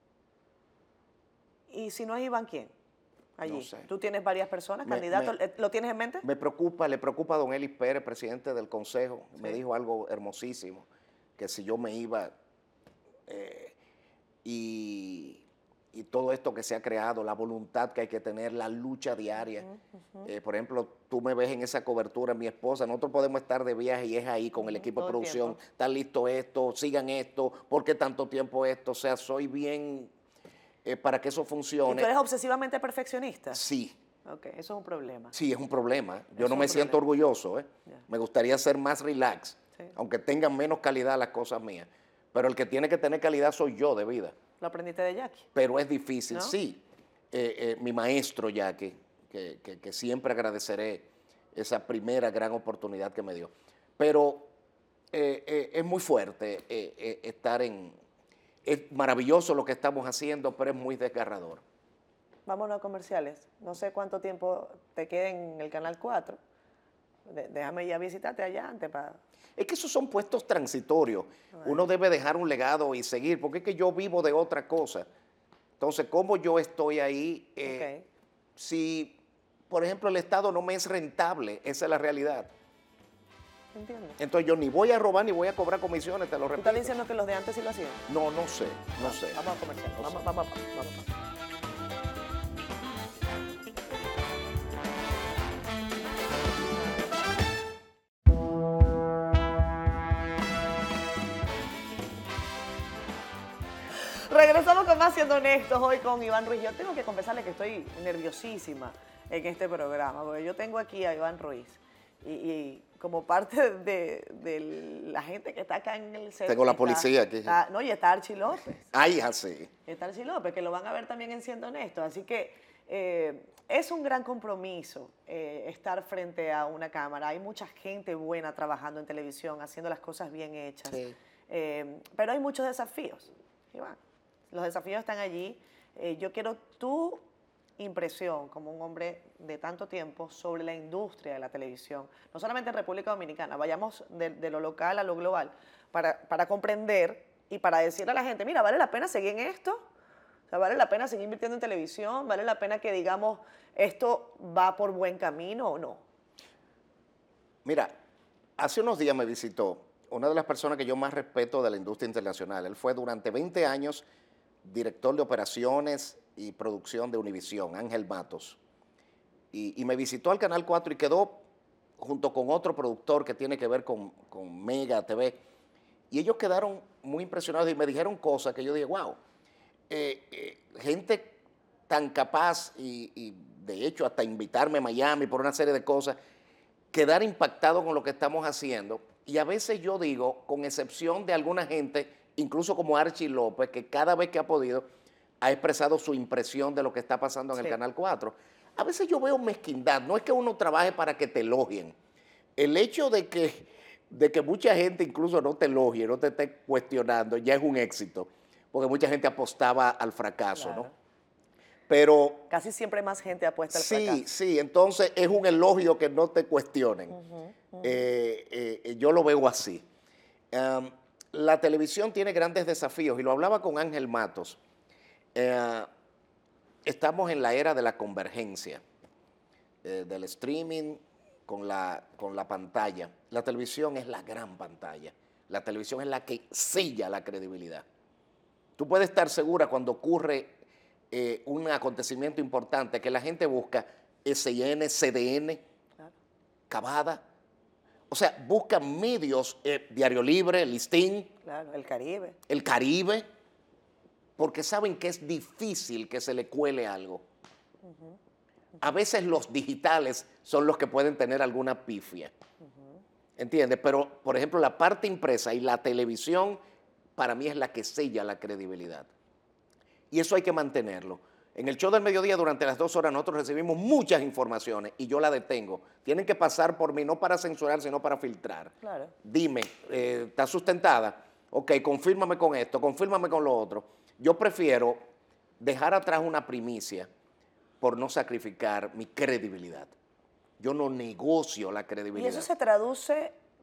¿Y si no es Iván, quién? Allí. No sé. ¿Tú tienes varias personas, Me- candidatos? me- ¿Lo tienes en mente? Me preocupa, le preocupa a don Elis Pérez, presidente del Consejo. Me Sí. dijo algo hermosísimo, que si yo me iba eh, y, y todo esto que se ha creado, la voluntad que hay que tener, la lucha diaria. Eh, por ejemplo, tú me ves en esa cobertura, mi esposa, nosotros podemos estar de viaje y es ahí con el equipo todo de el producción, tiempo. está listo esto, sigan esto, ¿por qué tanto tiempo esto? O sea, soy bien, eh, para que eso ¿Y funcione. tú eres obsesivamente perfeccionista? Sí. Ok, eso es un problema. Sí, es un problema. Yo Es no un me siento problema. orgulloso. ¿eh? Ya. Me gustaría ser más relax, Sí. aunque tengan menos calidad las cosas mías. Pero el que tiene que tener calidad soy yo de vida. Lo aprendiste de Jackie. Pero es difícil, ¿No? sí. Eh, eh, mi maestro Jackie, que, que, que siempre agradeceré esa primera gran oportunidad que me dio. Pero eh, eh, es muy fuerte eh, eh, estar en... Es maravilloso lo que estamos haciendo, pero es muy desgarrador. Vámonos a comerciales. No sé cuánto tiempo te queda en el Canal cuatro. De- déjame ya visitarte allá antes para... Es que esos son puestos transitorios. Uno debe dejar un legado y seguir, porque es que yo vivo de otra cosa. Entonces, ¿cómo yo estoy ahí? Eh, Si, por ejemplo, el Estado no me es rentable, esa es la realidad. ¿Entiendes? Entonces, yo ni voy a robar ni voy a cobrar comisiones, te lo ¿Tú repito. estás diciendo que los de antes sí lo hacían? No, no sé, no sé. Vamos a comerciales. No Vamos, sé. vamos, vamos, vamos. Regresamos con más Siendo Honestos, hoy con Iván Ruiz. Yo tengo que confesarle que estoy nerviosísima en este programa, porque yo tengo aquí a Iván Ruiz y, y como parte de, de la gente que está acá en el set. Tengo la está- policía aquí. está- no, y está Archie López. Ay, así. Está Archie López, que lo van a ver también en Siendo Honestos. Así que eh, es un gran compromiso eh, estar frente a una cámara. Hay mucha gente buena trabajando en televisión, haciendo las cosas bien hechas. Sí. Eh, pero hay muchos desafíos, Iván. Los desafíos están allí. Eh, yo quiero tu impresión como un hombre de tanto tiempo sobre la industria de la televisión, no solamente en República Dominicana, vayamos de, de lo local a lo global, para, para comprender y para decirle a la gente, mira, vale la pena seguir en esto, o sea, vale la pena seguir invirtiendo en televisión, vale la pena que digamos, esto va por buen camino o no. Mira, hace unos días me visitó una de las personas que yo más respeto de la industria internacional. Él fue durante veinte años director de operaciones y producción de Univisión, Ángel Matos. Y, y me visitó al Canal cuatro y quedó junto con otro productor que tiene que ver con, con Mega T V. Y ellos quedaron muy impresionados y me dijeron cosas que yo dije, wow, eh, eh, gente tan capaz y, y de hecho hasta invitarme a Miami por una serie de cosas, quedar impactado con lo que estamos haciendo. Y a veces yo digo, con excepción de alguna gente, incluso como Archie López, que cada vez que ha podido ha expresado su impresión de lo que está pasando en Sí. el Canal cuatro. A veces yo veo mezquindad, no es que uno trabaje para que te elogien. El hecho de que, de que mucha gente incluso no te elogie, no te esté cuestionando, ya es un éxito, porque mucha gente apostaba al fracaso, Claro. ¿no? Pero Casi siempre más gente apuesta al sí, fracaso. sí, entonces es un elogio que no te cuestionen. Eh, eh, yo lo veo así. Um, la televisión tiene grandes desafíos y lo hablaba con Ángel Matos. Eh, estamos en la era de la convergencia, eh, del streaming con la, con la pantalla. La televisión es la gran pantalla. La televisión es la que sella la credibilidad. Tú puedes estar segura cuando ocurre eh, un acontecimiento importante que la gente busca S I N, C D N, Claro. Cavada. O sea, buscan medios, eh, Diario Libre, Listín, Claro, el Caribe. El Caribe, porque saben que es difícil que se le cuele algo. A veces los digitales son los que pueden tener alguna pifia. ¿Entiendes? Pero, por ejemplo, la parte impresa y la televisión, para mí es la que sella la credibilidad. Y eso hay que mantenerlo. En el show del mediodía, durante las dos horas, nosotros recibimos muchas informaciones y yo la detengo. Tienen que pasar por mí, no para censurar, sino para filtrar. Claro. Dime, eh, ¿está sustentada? Ok, confírmame con esto, confírmame con lo otro. Yo prefiero dejar atrás una primicia por no sacrificar mi credibilidad. Yo no negocio la Y credibilidad. eso se traduce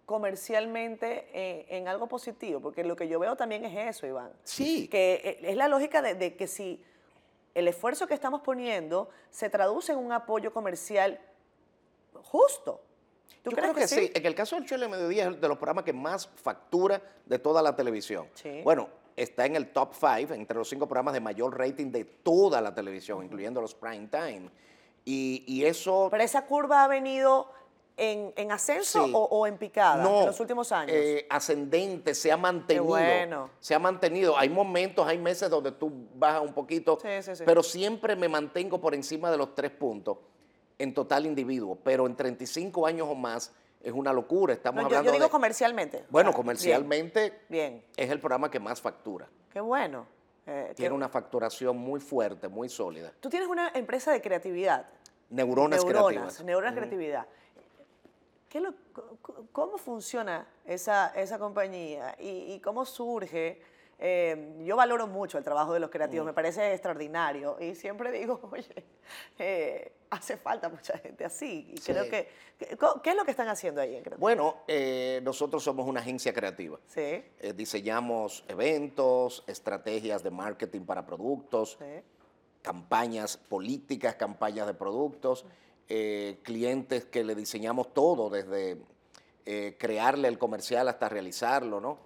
comercialmente eh, en algo positivo? Porque lo que yo veo también es eso, Iván. Sí. Que eh, es la lógica de, de que si el esfuerzo que estamos poniendo se traduce en un apoyo comercial justo. ¿Tú Yo crees creo que, sí? En el caso del Show del Mediodía es de los programas que más factura de toda la televisión. Sí. Bueno, está en el top five, entre los cinco programas de mayor rating de toda la televisión, uh-huh. incluyendo los prime time. Y, y eso... Pero esa curva ha venido en, en ascenso sí. o, o en picada no, en los últimos años. Eh, ascendente, se ha mantenido. Qué bueno. Se ha mantenido. Hay momentos, hay meses donde tú bajas un poquito, sí, sí, sí. pero siempre me mantengo por encima de los tres puntos en total individuo. Pero en treinta y cinco años o más es una locura. Estamos no, yo, hablando yo digo de, comercialmente. Bueno, o sea, comercialmente bien, bien. es el programa que más factura. Qué bueno. Eh, Tiene qué... una facturación muy fuerte, muy sólida. Tú tienes una empresa de creatividad. Neuronas, neuronas creativas. Neuronas uh-huh. creatividad. ¿Qué lo, ¿Cómo funciona esa, esa compañía y, y cómo surge? Eh, yo valoro mucho el trabajo de los creativos, uh-huh. me parece extraordinario y siempre digo, oye, eh, hace falta mucha gente así. Y sí. creo que, ¿qué es lo que están haciendo ahí en Creativo? Bueno, eh, nosotros somos una agencia creativa. Sí. Eh, diseñamos eventos, estrategias de marketing para productos, sí. campañas políticas, campañas de productos. Eh, clientes que le diseñamos todo, desde eh, crearle el comercial hasta realizarlo, ¿no?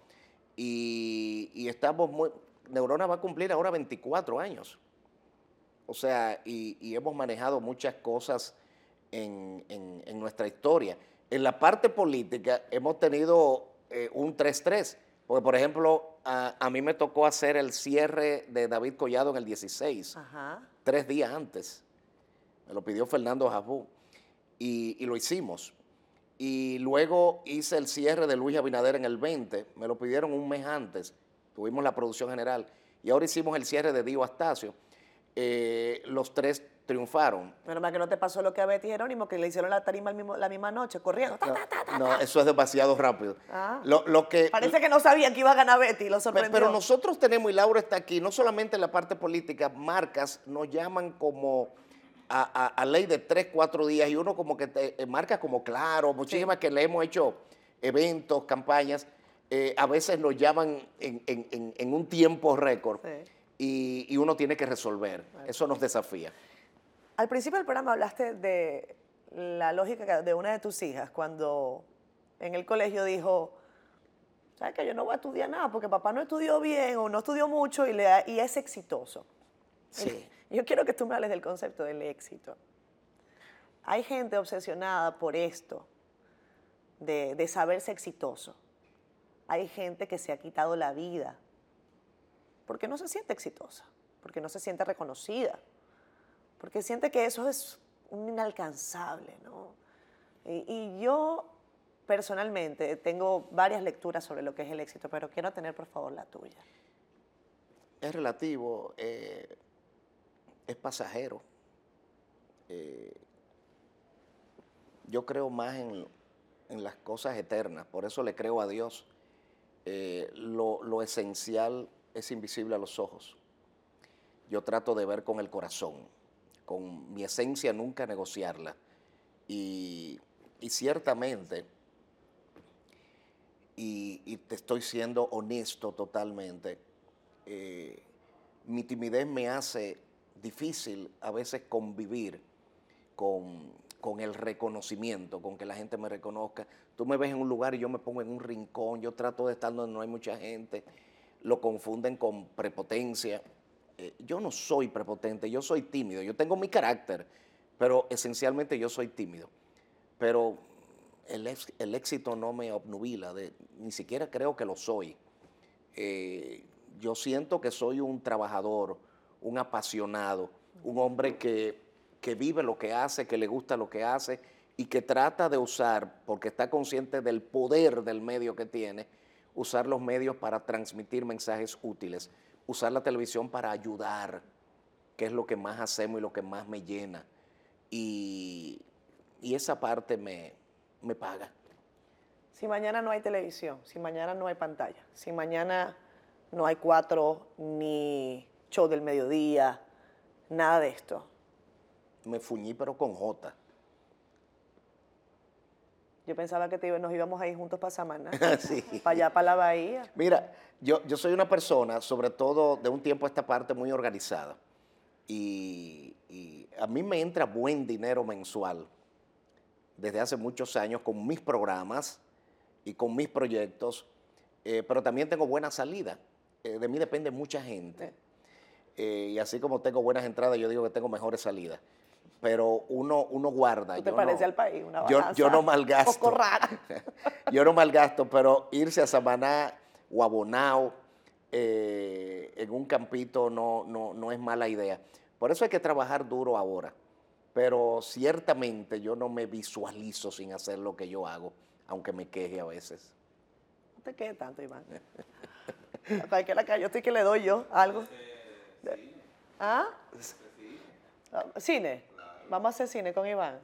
Y, y estamos muy... Neurona va a cumplir ahora veinticuatro años. O sea, y, y hemos manejado muchas cosas en, en, en nuestra historia. En la parte política hemos tenido eh, un tres tres, porque por ejemplo, a, a mí me tocó hacer el cierre de David Collado en el dieciséis, Ajá. tres días antes. Me lo pidió Fernando Jabú y, y lo hicimos. Y luego hice el cierre de Luis Abinader en el veinte, me lo pidieron un mes antes, tuvimos la producción general. Y ahora hicimos el cierre de Dio Astacio. Eh, los tres triunfaron. Menos mal que no te pasó lo que a Betty Jerónimo, que le hicieron la tarima el mismo, la misma noche, corriendo. Ta, no, ta, ta, ta, no, eso es demasiado rápido. Ah, lo, lo que, parece que no sabían que iba a ganar Betty, lo sorprendió. Pero nosotros tenemos, y Laura está aquí, no solamente en la parte política, marcas nos llaman como a, a, a ley de tres, cuatro días, y uno como que te, eh, marcas como Claro, muchísimas sí. que le hemos hecho eventos, campañas, eh, a veces nos llaman en, en, en, en un tiempo récord. Sí. Y, y uno tiene que resolver. Vale. Eso nos desafía. Al principio del programa hablaste de la lógica de una de tus hijas cuando en el colegio dijo, ¿sabes qué? Yo no voy a estudiar nada porque papá no estudió bien o no estudió mucho y, le, y es exitoso. Sí. Yo quiero que tú me hables del concepto del éxito. Hay gente obsesionada por esto, de, de saberse exitoso. Hay gente que se ha quitado la vida porque no se siente exitosa, porque no se siente reconocida, porque siente que eso es un inalcanzable, ¿no? Y, y yo personalmente tengo varias lecturas sobre lo que es el éxito, pero quiero tener por favor la tuya. Es relativo, eh, es pasajero. Eh, yo creo más en, en las cosas eternas, por eso le creo a Dios. Eh, lo, lo esencial es invisible a los ojos. Yo trato de ver con el corazón, con mi esencia nunca negociarla. Y, y ciertamente, y, y te estoy siendo honesto totalmente, eh, mi timidez me hace difícil a veces convivir con, con el reconocimiento, con que la gente me reconozca. Tú me ves en un lugar y yo me pongo en un rincón, yo trato de estar donde no hay mucha gente. Lo confunden con prepotencia. Eh, yo no soy prepotente, yo soy tímido, yo tengo mi carácter, pero esencialmente yo soy tímido. Pero el, ex, el éxito no me obnubila, de, ni siquiera creo que lo soy. Eh, yo siento que soy un trabajador, un apasionado, un hombre que, que vive lo que hace, que le gusta lo que hace y que trata de usar, porque está consciente del poder del medio que tiene, usar los medios para transmitir mensajes útiles, usar la televisión para ayudar, que es lo que más hacemos y lo que más me llena. Y, y esa parte me, me paga. Si mañana no hay televisión, si mañana no hay pantalla, si mañana no hay cuatro, ni show del mediodía, nada de esto. Me fuñí, pero con J. Yo pensaba que te iba- nos íbamos a ir juntos para Samaná, Sí. para allá, para la bahía. Mira, yo, yo soy una persona, sobre todo de un tiempo a esta parte, muy organizada. Y, y a mí me entra buen dinero mensual desde hace muchos años con mis programas y con mis proyectos, eh, pero también tengo buena salida. Eh, de mí depende mucha gente. Eh, y así como tengo buenas entradas, yo digo que tengo mejores salidas. Pero uno, uno guarda. ¿Tú te yo pareces no, al país? Una yo, balanza yo no malgasto. un poco rara. Yo no malgasto, pero irse a Samaná o a Bonao eh, en un campito no, no, no es mala idea. Por eso hay que trabajar duro ahora. Pero ciertamente yo no me visualizo sin hacer lo que yo hago, aunque me queje a veces. No te quedes tanto, Iván. A cualquiera que yo estoy que le doy yo algo. ¿Ah? ¿Cine? Vamos a hacer cine con Iván.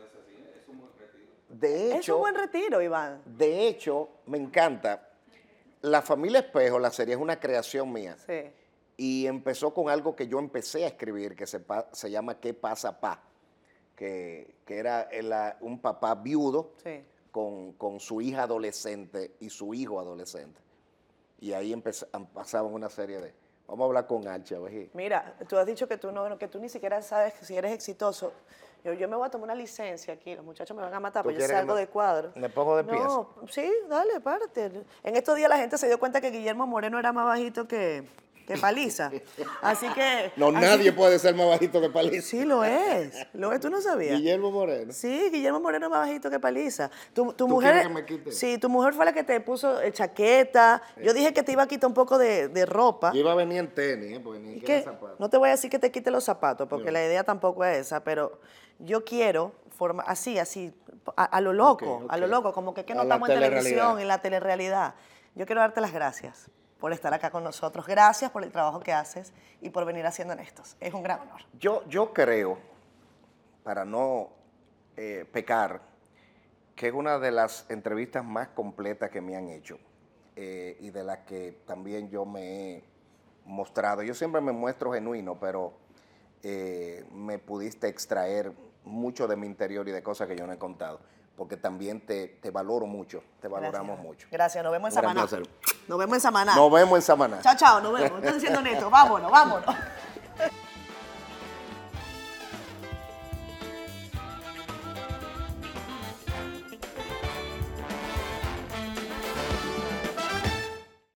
De Es un hecho, buen retiro, Iván. de hecho, me encanta. La Familia Espejo, la serie es una creación mía. Sí. Y empezó con algo que yo empecé a escribir, que se, pa- se llama ¿Qué pasa, pa? Que, que era el, ah, un papá viudo Sí. con, con su hija adolescente y su hijo adolescente. Y ahí empeza- em- pasaban una serie de... Vamos a hablar con Archie, a ver si- Mira, tú has dicho que tú no, que tú ni siquiera sabes si eres exitoso. Yo, yo me voy a tomar una licencia aquí, los muchachos me van a matar, ¿Tú pero yo quieres sé que algo me- de cuadro. me pongo de pie? No, sí, dale, párate. En estos días la gente se dio cuenta que Guillermo Moreno era más bajito que, que Paliza. Así que... No, así- nadie puede ser más bajito que Paliza. Sí, lo es. Lo es, tú no sabías. Guillermo Moreno. Sí, Guillermo Moreno es más bajito que Paliza. Tu, tu ¿Tú mujer, quieres que me quite? Sí, tu mujer fue la que te puso eh, chaqueta. Yo dije que te iba a quitar un poco de, de ropa. Yo iba a venir en tenis, ¿eh? Porque ni ¿Y siquiera qué? zapatos. No te voy a decir que te quite los zapatos, porque No. la idea tampoco es esa, pero yo quiero forma, así, así, a, a lo loco, Ok, ok. a lo loco, como que, que no A la estamos en televisión, telerrealidad. en la telerrealidad. Yo quiero darte las gracias por estar acá con nosotros. Gracias por el trabajo que haces y por venir haciendo en estos. Es un gran honor. Yo, yo creo, para no eh, pecar, que es una de las entrevistas más completas que me han hecho eh, y de las que también yo me he mostrado. Yo siempre me muestro genuino, pero eh, me pudiste extraer mucho de mi interior y de cosas que yo no he contado, porque también te, te valoro mucho, te valoramos Gracias. mucho. Gracias, nos vemos en Un gran Samaná. placer. Nos vemos en Samaná. Nos vemos en Samaná. Chao, chao, nos vemos. Estoy diciendo neto. Vámonos, vámonos.